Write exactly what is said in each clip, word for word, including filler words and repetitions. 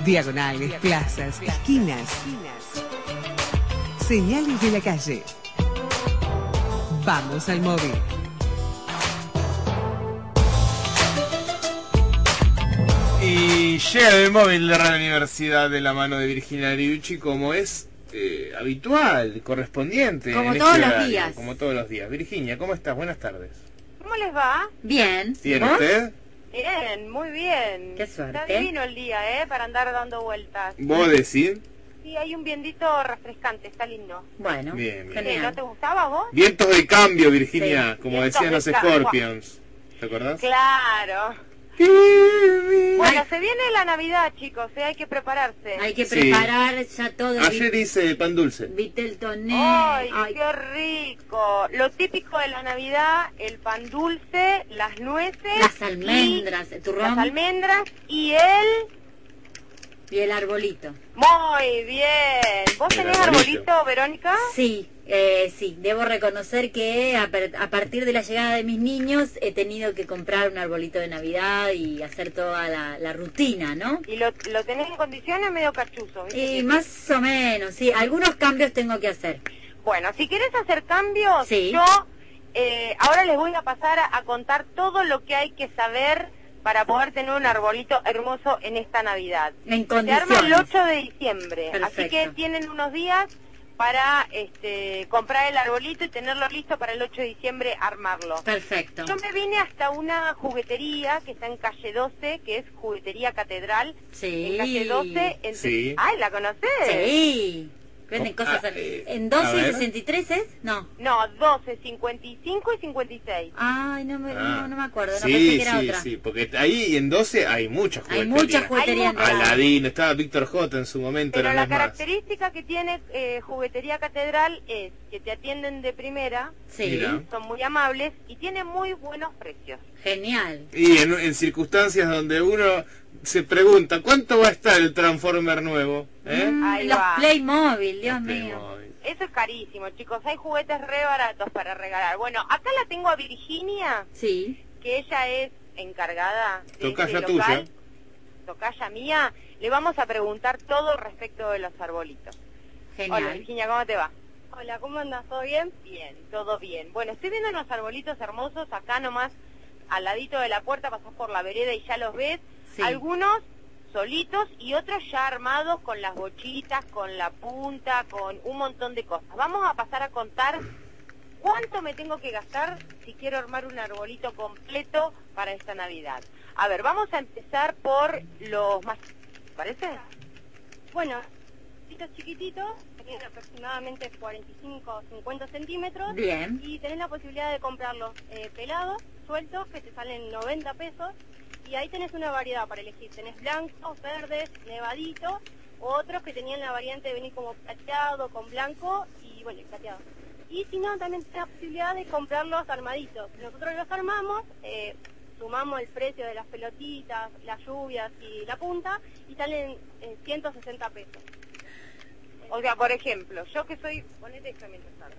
Diagonales, plazas, esquinas. Señales de la calle. Vamos al móvil. Y llega el móvil de Radio Universidad de la mano de Virginia Ariucci, como es eh, habitual, correspondiente. Como en todos este los horario, días. Como todos los días. Virginia, ¿cómo estás? Buenas tardes. ¿Cómo les va? Bien. ¿Bien ¿Vos? usted? Bien, muy bien. Qué suerte. Está divino el día, ¿eh? Para andar dando vueltas. ¿Vos decís? Sí, hay un vientito refrescante, está lindo. Bueno, Bien, bien. ¿Eh, ¿No genial. te gustaba vos? Vientos de cambio, Virginia, Sí. como Vientos decían los de cambio. Scorpions. ¿Te acordás? Claro. Bueno, se viene la Navidad, chicos, ¿eh? Hay que prepararse. Hay que Sí. preparar ya todo. Ayer hice pan dulce. Vitel toné. ¡Ay, Ay, qué rico! Lo típico de la Navidad, el pan dulce, las nueces. las almendras, el y turrón Las almendras y el... y el arbolito. Muy bien. ¿Vos El tenés arbolito. arbolito, Verónica? Sí, eh, sí, debo reconocer que a, per- a partir de la llegada de mis niños he tenido que comprar un arbolito de Navidad y hacer toda la, la rutina, ¿no? ¿Y lo, lo tenés en condiciones medio cachuzo? ¿viste? Y más o menos, sí, algunos cambios tengo que hacer. Bueno, si querés hacer cambios, Sí. yo eh, ahora les voy a pasar a, a contar todo lo que hay que saber para poder tener un arbolito hermoso en esta Navidad. En Se arma el condiciones. ocho de diciembre, así Perfecto. que tienen unos días para este, comprar el arbolito y tenerlo listo para el ocho de diciembre armarlo. Perfecto. Yo me vine hasta una juguetería que está en calle doce, que es Juguetería Catedral. Sí. En calle doce. Entre... Sí. Ay, ¿la conocés? Sí. Venden Oh, cosas. ah, eh, ¿En a doce y ver. sesenta y tres es? No. No, doce, cincuenta y cinco y cincuenta y seis. Ay, no me, Ah. no, no me acuerdo. No Sí, pensé que era sí, otra. sí, porque ahí en doce hay muchas Hay jugueterías. muchas jugueterías en Hay Dorado. Aladín, estaba Víctor J en su momento, Pero eran la las más. característica que tiene eh, Juguetería Catedral es que te atienden de primera, Sí. Mira. son muy amables y tiene muy buenos precios. Genial. Y en, en circunstancias donde uno se pregunta, ¿cuánto va a estar el Transformer nuevo? ¿Eh? Mm, Ahí los va. Playmobil, Dios Los mío. Playmobil. Eso es carísimo, chicos. Hay juguetes re baratos para regalar. Bueno, acá la tengo a Virginia, Sí. que ella es encargada de Tocaya este local. tuya. Tocaya mía. Le vamos a preguntar todo respecto de los arbolitos. Hola, Genial. Virginia, ¿cómo te va? Hola, ¿cómo andas? ¿Todo bien? Bien, todo bien. Bueno, estoy viendo unos arbolitos hermosos acá nomás, al ladito de la puerta, pasás por la vereda y ya los ves. Sí. Algunos solitos y otros ya armados con las bochitas, con la punta, con un montón de cosas. Vamos a pasar a contar cuánto me tengo que gastar si quiero armar un arbolito completo para esta Navidad. A ver, vamos a empezar por los más... ¿Parece? Bueno, estos chiquititos tienen aproximadamente cuarenta y cinco o cincuenta centímetros Bien. y tenés la posibilidad de comprarlos eh, pelados, sueltos, que te salen noventa pesos, y ahí tenés una variedad para elegir. Tenés blancos, verdes, nevaditos, o otros que tenían la variante de venir como plateado, con blanco y bueno, y plateado. Y si no, también tenés la posibilidad de comprarlos armaditos. Nosotros los armamos, eh, sumamos el precio de las pelotitas, las lluvias y la punta, y salen eh, ciento sesenta pesos. O sea, por ejemplo, yo que soy... Ponete esto mientras hablo.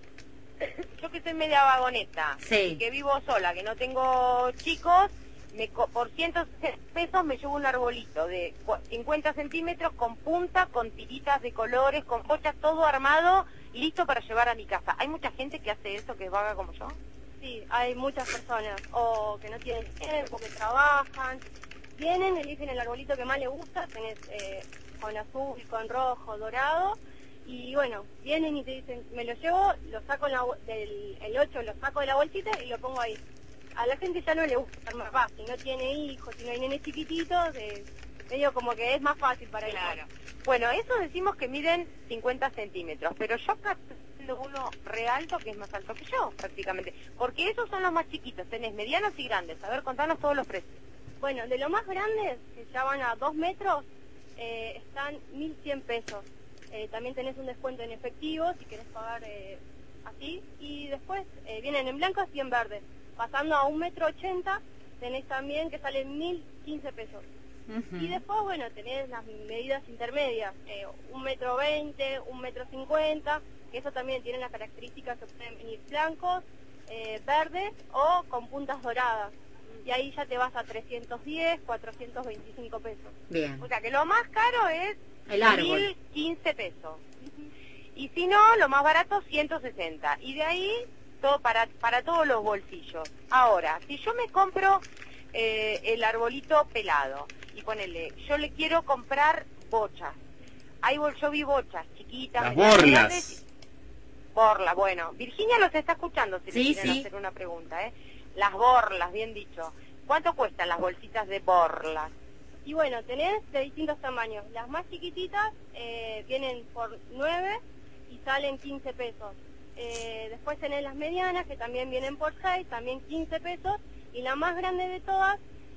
Yo que soy media vagoneta, Sí. y que vivo sola, que no tengo chicos, me co- por ciento pesos me llevo un arbolito de cu- cincuenta centímetros con punta, con tiritas de colores, con pochas, todo armado, listo para llevar a mi casa. ¿Hay mucha gente que hace eso, que es vaga como yo? Sí, hay muchas personas, o que no tienen tiempo, que trabajan, vienen, eligen el arbolito que más les gusta, tenés eh, con azul, con rojo, dorado, y bueno, vienen y te dicen, me lo llevo, lo saco en la, bol- del el ocho, lo saco de la bolsita y lo pongo ahí. A la gente ya no le gusta estar más fácil, si no tiene hijos, si no hay nenes chiquititos, eh, medio como que es más fácil para ellos. Claro. Bueno, eso decimos que miden cincuenta centímetros, pero yo acá tengo uno re alto que es más alto que yo, prácticamente. Porque esos son los más chiquitos, tenés medianos y grandes. A ver, contanos todos los precios. Bueno, de los más grandes, que ya van a dos metros, eh, están mil cien pesos. Eh, también tenés un descuento en efectivo si querés pagar eh, así. Y después eh, vienen en blancos y en verdes. Pasando a un metro ochenta, tenés también que salen mil quince pesos. Ujú. Y después, bueno, tenés las medidas intermedias, eh, un metro veinte, un metro cincuenta, que eso también tiene las características que pueden venir blancos, eh, verdes o con puntas doradas. y ahí ya te vas a trescientos diez, cuatrocientos veinticinco pesos. Bien. O sea que lo más caro es El árbol. mil quince pesos. Y si no, lo más barato, ciento sesenta. Y de ahí, todo para, para todos los bolsillos. Ahora, si yo me compro eh, el arbolito pelado, y ponele, yo le quiero comprar bochas. Hay, bol- yo vi bochas chiquitas. Las medianas, borlas. grandes. Borlas, bueno. Virginia los está escuchando, si Sí, le quieren sí. hacer una pregunta, ¿eh? Las borlas, bien dicho. ¿Cuánto cuestan las bolsitas de borlas? Y bueno, tenés de distintos tamaños. Las más chiquititas eh, vienen por nueve y salen quince pesos. Eh, después tenés las medianas que también vienen por seis, también quince pesos. Y la más grande de todas,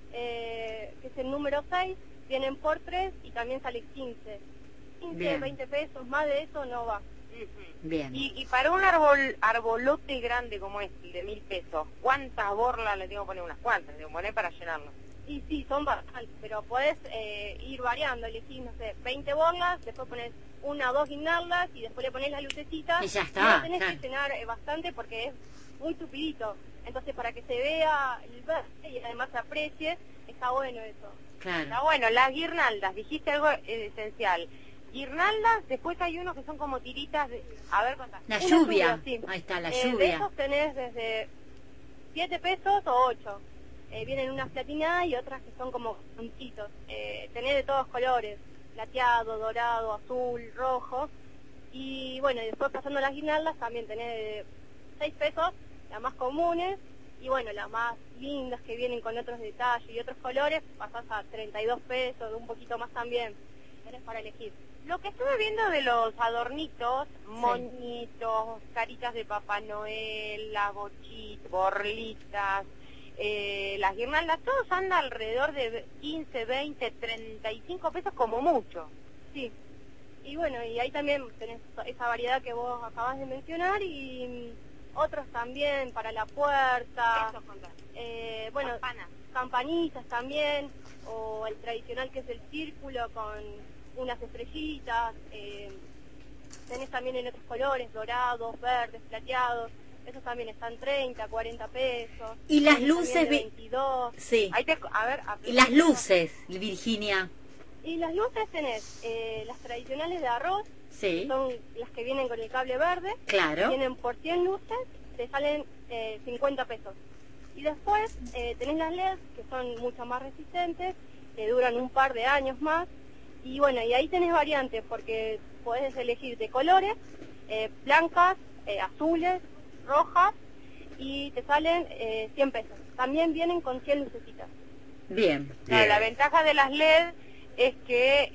eh, que es el número seis, vienen por tres y también sale quince. quince, Bien. veinte pesos, más de eso no va. Bien. Y, y para un árbol arbolote grande como este, de mil pesos, ¿cuántas borlas le tengo que poner? Unas cuantas, tengo que poner para llenarlo. Y sí, son bastantes, pero podés eh, ir variando, elegís, no sé, veinte borlas, después pones una o dos guirnaldas y después le pones las lucecitas. Y ya está, no tenés claro. que llenar eh, bastante porque es muy tupidito. Entonces, para que se vea el verde y además se aprecie, está bueno eso. Claro. Está bueno, las guirnaldas, dijiste algo eh, esencial. Guirnaldas, después hay unos que son como tiritas de... A ver, contá. La Una lluvia. sí. Ahí está, la Eh, De lluvia. esos tenés desde siete pesos o ocho. Eh, vienen unas platinadas y otras que son como puntitos. Eh, tenés de todos colores, plateado, dorado, azul, rojo. Y bueno, y después pasando las guirnaldas también tenés de seis pesos, las más comunes. Y bueno, las más lindas que vienen con otros detalles y otros colores, pasás a treinta y dos pesos, un poquito más también. Tenés para elegir. Lo que estuve viendo de los adornitos, moñitos, caritas de Papá Noel, las bochitas, borlitas, eh, las guirnaldas, todos andan alrededor de quince, veinte, treinta y cinco pesos como mucho. Sí. Y bueno, y ahí también tenés esa variedad que vos acabas de mencionar y mm, otros también para la puerta. Eso, contá. Eh, bueno, Campanas. campanillas también, o el tradicional que es el círculo con unas estrellitas. Eh, tenés también en otros colores, dorados, verdes, plateados. Esos también están treinta, cuarenta pesos. Y las Tenés luces también de vi- veintidós. Sí. Ahí te, a ver, Y las luces, Virginia. Y las luces tenés eh, las tradicionales de arroz, Sí. son las que vienen con el cable verde. Claro. Vienen por cien luces, te salen eh, cincuenta pesos. Y después eh, tenés las L E D, que son mucho más resistentes, que duran un par de años más. Y bueno, y ahí tenés variantes, porque podés elegir de colores, eh, blancas, eh, azules, rojas, y te salen eh, cien pesos. También vienen con cien lucecitas. Bien. Claro, Bien. la ventaja de las L E D es que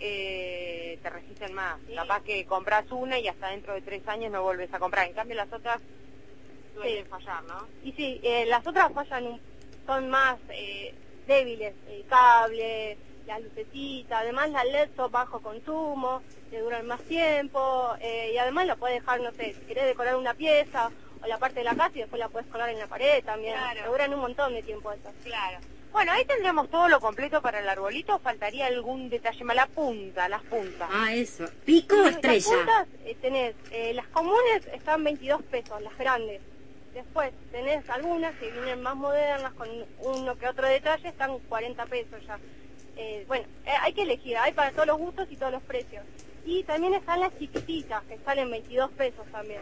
eh, te resisten más. Sí. Capaz que compras una y hasta dentro de tres años no vuelves a comprar. En cambio las otras suelen Sí. fallar, ¿no? Y sí, eh, las otras fallan, un- son más eh, débiles, el cable, las lucecitas, además las L E D son bajo consumo, te duran más tiempo, eh, y además lo puedes dejar, no sé, si querés decorar una pieza o la parte de la casa y después la puedes colgar en la pared también, Claro. te duran un montón de tiempo esas. Claro. Bueno, ahí tendríamos todo lo completo para el arbolito. Faltaría algún detalle más. La punta, las puntas. Ah, eso. ¿Pico o Las estrella? puntas eh, tenés, eh, las comunes están veintidós pesos, las grandes. Después tenés algunas que vienen más modernas, con uno que otro detalle, están cuarenta pesos ya. Eh, bueno, eh, hay que elegir, hay para todos los gustos y todos los precios. Y también están las chiquititas, que salen veintidós pesos también.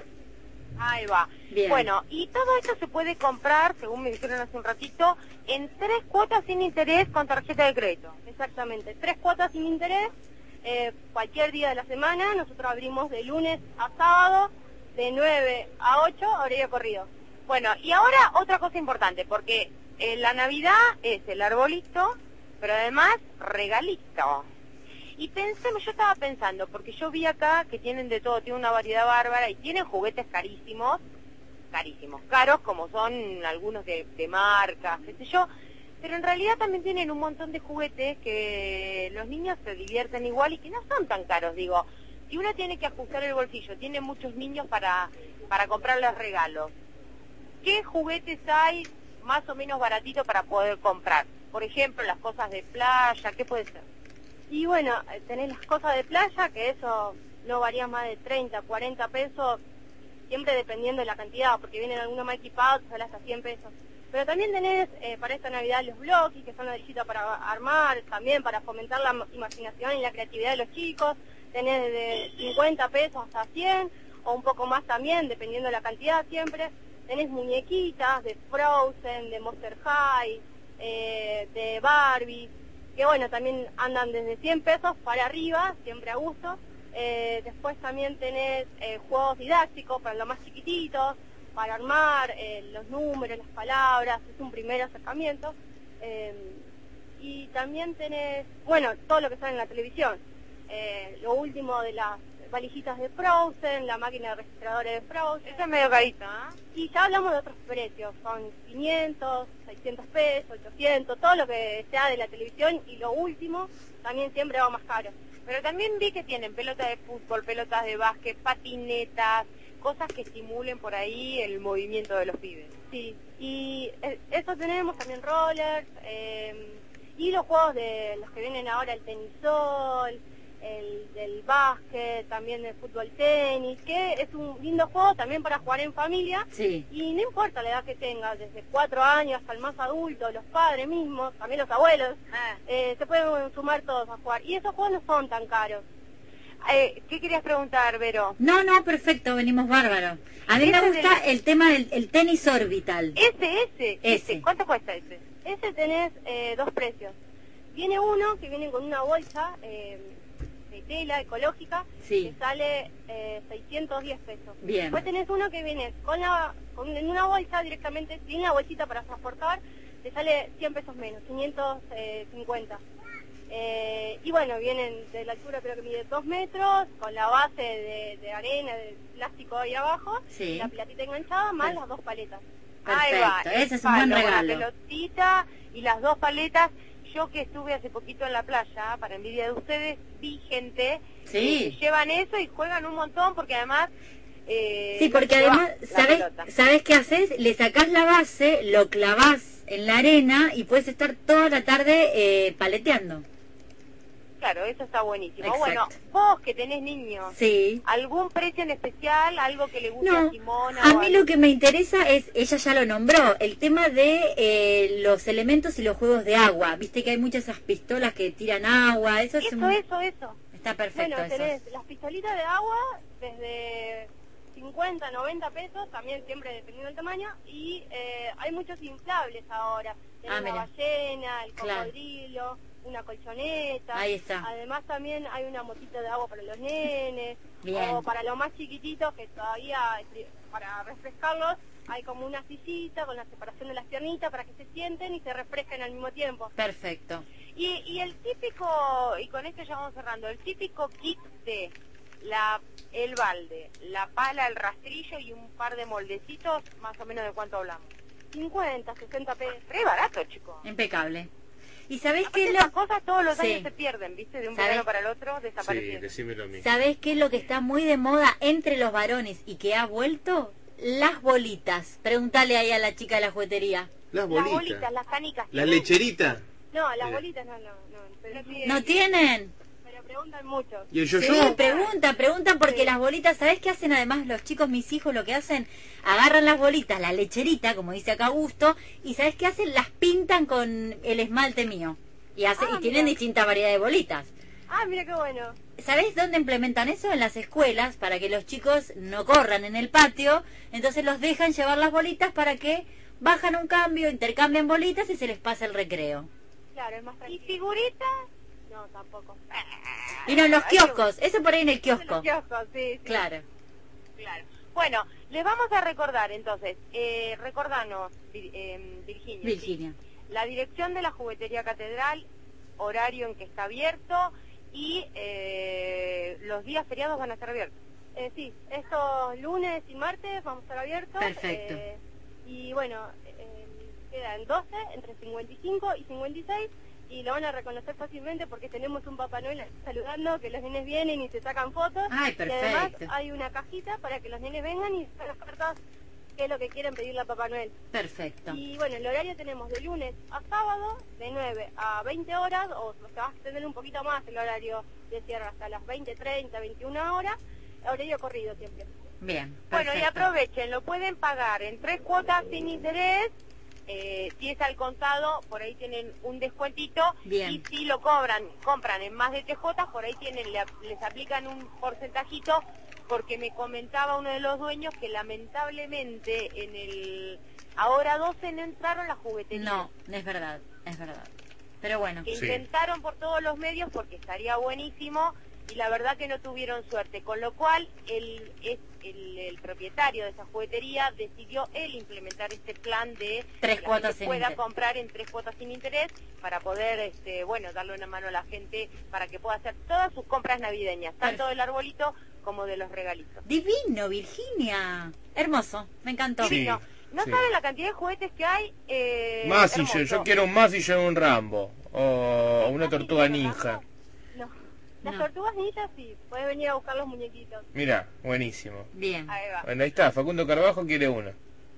Ahí va. Bien. Bueno, y todo esto se puede comprar, según me dijeron hace un ratito, en tres cuotas sin interés con tarjeta de crédito. Exactamente, tres cuotas sin interés, eh, cualquier día de la semana. Nosotros abrimos de lunes a sábado, de nueve a ocho, horario corrido. Bueno, y ahora otra cosa importante, porque eh, la Navidad es el arbolito, pero además regalito. Y pensé, yo estaba pensando, porque yo vi acá que tienen de todo, tienen una variedad bárbara y tienen juguetes carísimos, carísimos, caros como son algunos de, de marca, qué sé yo, pero en realidad también tienen un montón de juguetes que los niños se divierten igual y que no son tan caros, digo. Si uno tiene que ajustar el bolsillo, tiene muchos niños para, para comprarles regalos, ¿qué juguetes hay más o menos baratitos para poder comprar? Por ejemplo, las cosas de playa, ¿qué puede ser? Y bueno, eh, tenés las cosas de playa, que eso no varía más de treinta, cuarenta pesos, siempre dependiendo de la cantidad, porque vienen algunos más equipados, sale hasta cien pesos. Pero también tenés eh, para esta Navidad los bloquis, que son ladrillitos para armar, también para fomentar la imaginación y la creatividad de los chicos. Tenés de cincuenta pesos hasta cien, o un poco más también, dependiendo de la cantidad siempre. Tenés muñequitas de Frozen, de Monster High, eh, de Barbie, que bueno, también andan desde cien pesos para arriba, siempre a gusto. Eh, después también tenés eh, juegos didácticos para los más chiquititos, para armar eh, los números, las palabras, es un primer acercamiento. Eh, y también tenés, bueno, todo lo que sale en la televisión. Eh, lo último de las valijitas de Frozen, la máquina de registradores de Frozen. Eso es medio carito, ¿ah? ¿eh? Y ya hablamos de otros precios, son quinientos, seiscientos pesos, ochocientos, todo lo que sea de la televisión, y lo último también siempre va más caro. Pero también vi que tienen pelotas de fútbol, pelotas de básquet, patinetas, cosas que estimulen por ahí el movimiento de los pibes. Sí, y eh, eso tenemos también rollers, eh, y los juegos de los que vienen ahora, el tenisol, el del básquet, también el fútbol tenis, que es un lindo juego también para jugar en familia. Sí. Y no importa la edad que tengas, desde cuatro años hasta el más adulto, los padres mismos, también los abuelos, Ah. eh, se pueden sumar todos a jugar. Y esos juegos no son tan caros. Eh, ¿Qué querías preguntar, Vero? No, no, perfecto, venimos bárbaro. A mí me Ese gusta de- el tema del el tenis orbital. Ese, ese, Ese. ese. ¿Cuánto cuesta ese? Ese tenés eh, dos precios. Viene uno que viene con una bolsa eh, de tela ecológica, Sí. que sale eh, seiscientos diez pesos. Bien. Después tenés uno que viene con la con, en una bolsa directamente, sin la bolsita para transportar, te sale cien pesos menos, quinientos cincuenta. Eh, y bueno, vienen de la altura, creo que mide dos metros, con la base de, de arena, de plástico ahí abajo, Sí. la platita enganchada, más Per- las dos paletas. Ahí va, Perfecto, el ese es un buen palo con regalo. La pelotita y las dos paletas. Yo que estuve hace poquito en la playa, para envidia de ustedes, vi gente Sí. que llevan eso y juegan un montón, porque además... Eh, Sí, no porque se te va además, la ¿sabes, pelota. ¿sabes qué haces? Le sacás la base, lo clavás en la arena y puedes estar toda la tarde eh, paleteando. Claro, eso está buenísimo. Exacto. Bueno, vos que tenés niños, Sí. ¿algún precio en especial? ¿Algo que le guste No, a Simona? a o mí algo? lo que me interesa es, ella ya lo nombró, el tema de eh, los elementos y los juegos de agua. Viste que hay muchas esas pistolas que tiran agua, eso es Eso, un- eso, eso. está perfecto. Bueno, eso. tenés las pistolitas de agua desde cincuenta, noventa pesos, también siempre dependiendo del tamaño, y eh, hay muchos inflables ahora. Tenés Ah, la mira. ballena, el Claro. cocodrilo, una colchoneta. Ahí está. Además también hay una motita de agua para los nenes, Bien. o para los más chiquititos que todavía, eh, para refrescarlos, hay como una sillita con la separación de las piernitas para que se sienten y se refresquen al mismo tiempo. Perfecto. Y, y el típico, y con esto ya vamos cerrando, el típico kit de la el balde, la pala, el rastrillo y un par de moldecitos, más o menos ¿de cuánto hablamos? cincuenta, sesenta pesos. Re barato, chicos. Impecable. ¿Y sabés Aparte qué es esas lo, cosas todos los Sí. años se pierden, ¿viste? De un ¿Sabés? verano para el otro Sí, desaparecen. decímelo a mí. ¿sabés qué es lo que está muy de moda entre los varones y que ha vuelto? Las bolitas. Pregúntale ahí a la chica de la juguetería. Las Las bolitas. bolitas, las canicas. La ¿tienen? lecherita. No, las Mira. bolitas no, no, no. Pero, ¿No tienen? pero preguntan mucho. Y el yo Sí, pregunta, pregunta porque las bolitas, ¿sabés qué hacen además los chicos, mis hijos, lo que hacen? Agarran las bolitas, la lecherita, como dice acá Augusto, y ¿sabés qué hacen? Las pintan con el esmalte mío. Y, hace, Ah, y tienen mira. distintas variedades de bolitas. Ah, mira qué bueno. ¿Sabés dónde implementan eso? En las escuelas, para que los chicos no corran en el patio. Entonces los dejan llevar las bolitas para que bajan un cambio, intercambian bolitas y se les pasa el recreo. Claro, es más ¿Y tranquilo. figuritas? No, tampoco. Y no, en los Ay, kioscos, eso por ahí en el En los kiosco. kioscos, sí, sí. Claro. Claro. Bueno, les vamos a recordar entonces, eh, recordanos, Vir- eh, Virginia. Virginia. La dirección de la Juguetería Catedral, horario en que está abierto y eh, los días feriados van a estar abiertos. Eh, sí, estos lunes y martes vamos a estar abiertos. Perfecto. eh, y bueno, eh, quedan doce, entre cincuenta y cinco y cincuenta y seis, y lo van a reconocer fácilmente porque tenemos un Papá Noel saludando, que los nenes vienen y se sacan fotos. Ay, Y además perfecto. hay una cajita para que los nenes vengan y sacan las cartas, que es lo que quieren pedirle a Papá Noel. Perfecto. Y bueno, el horario tenemos de lunes a sábado, de nueve a veinte horas, o se va a extender un poquito más el horario de cierre hasta las veinte, treinta, veintiuna horas, horario corrido siempre. Bien. Bueno, y perfecto. aprovechen, lo pueden pagar en tres cuotas sin interés Eh, si es al contado, por ahí tienen un descuentito. Bien. Y si lo cobran, compran en más de T J, por ahí tienen, le, les aplican un porcentajito, porque me comentaba uno de los dueños que lamentablemente en el ahora doce no entraron las jugueterías. No, es verdad, es verdad. Pero bueno. Que Sí. intentaron por todos los medios porque estaría buenísimo y la verdad que no tuvieron suerte, con lo cual el, el, el, el propietario de esa juguetería decidió él implementar este plan de Tres que la cuotas gente sin pueda interés. comprar en tres cuotas sin interés para poder, este, bueno, darle una mano a la gente para que pueda hacer todas sus compras navideñas, tanto Perfecto. del arbolito como de los regalitos. Divino, Virginia. Hermoso, me encantó. Sí. Divino. No sí. saben la cantidad de juguetes que hay. Eh, Mazinger, hermoso. yo quiero un Mazinger o un Rambo. O una tortuga ninja. No. Las No. tortugas ninjas sí, puedes venir a buscar los muñequitos. Mira, buenísimo. Bien. Ahí va. Bueno, ahí está, Facundo Carbajo quiere uno.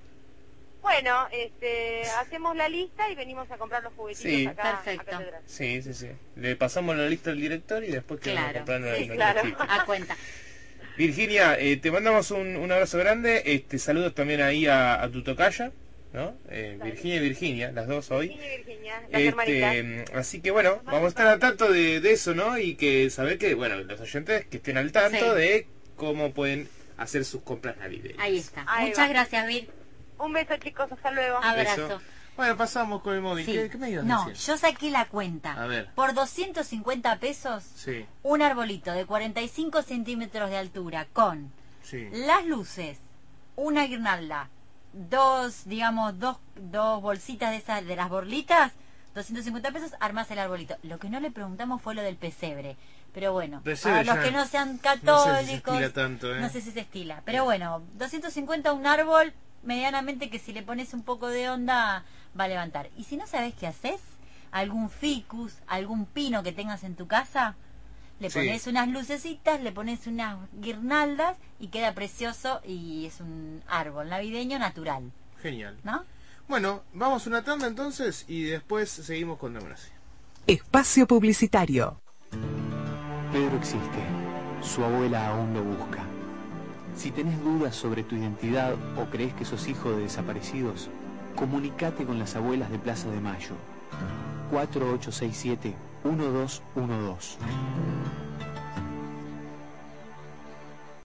Bueno, este, hacemos la lista y venimos a comprar los juguetitos Sí. acá Perfecto. a Catedral. Sí, sí, sí. Le pasamos la lista al director y después que Claro. comprando Sí, los claro. chiquitos. A cuenta. Virginia, eh, te mandamos un, un abrazo grande. Este, saludos también ahí a, a tu tocaya, ¿no? Eh, Virginia y Virginia, las dos hoy. Virginia y Virginia, las hermanitas. Este, así que bueno, vamos a estar al tanto de, de eso, ¿no? Y que saber que, bueno, los oyentes que estén al tanto Sí. de cómo pueden hacer sus compras navideñas. Ahí está. Ahí Muchas va. gracias, Vir. Un beso, chicos, hasta luego. Abrazo. Beso. Bueno, pasamos con el móvil. Sí. ¿Qué, qué me ibas a No, decir? yo saqué la cuenta. A ver. Por doscientos cincuenta pesos, Sí, un arbolito de cuarenta y cinco centímetros de altura con sí. las luces, una guirnalda, dos, digamos, dos, dos bolsitas de esas, de las borlitas, doscientos cincuenta pesos, armás el arbolito. Lo que no le preguntamos fue lo del pesebre. Pero bueno, Pesebre para los ya que no sean no sé católicos, si se estila tanto, ¿eh? no sé si se estila. Pero bueno, doscientos cincuenta un árbol, medianamente que si le pones un poco de onda va a levantar. Y si no sabes qué haces, algún ficus, algún pino que tengas en tu casa, le Sí. pones unas lucecitas, le pones unas guirnaldas y queda precioso y es un árbol navideño natural, Genial. ¿no? Bueno, vamos a una tanda entonces y después seguimos con Democracia. Espacio publicitario. Pedro existe. Su abuela aún lo busca. Si tenés dudas sobre tu identidad o crees que sos hijo de desaparecidos, comunicate con las abuelas de Plaza de Mayo. cuatro ocho seis siete uno dos uno dos.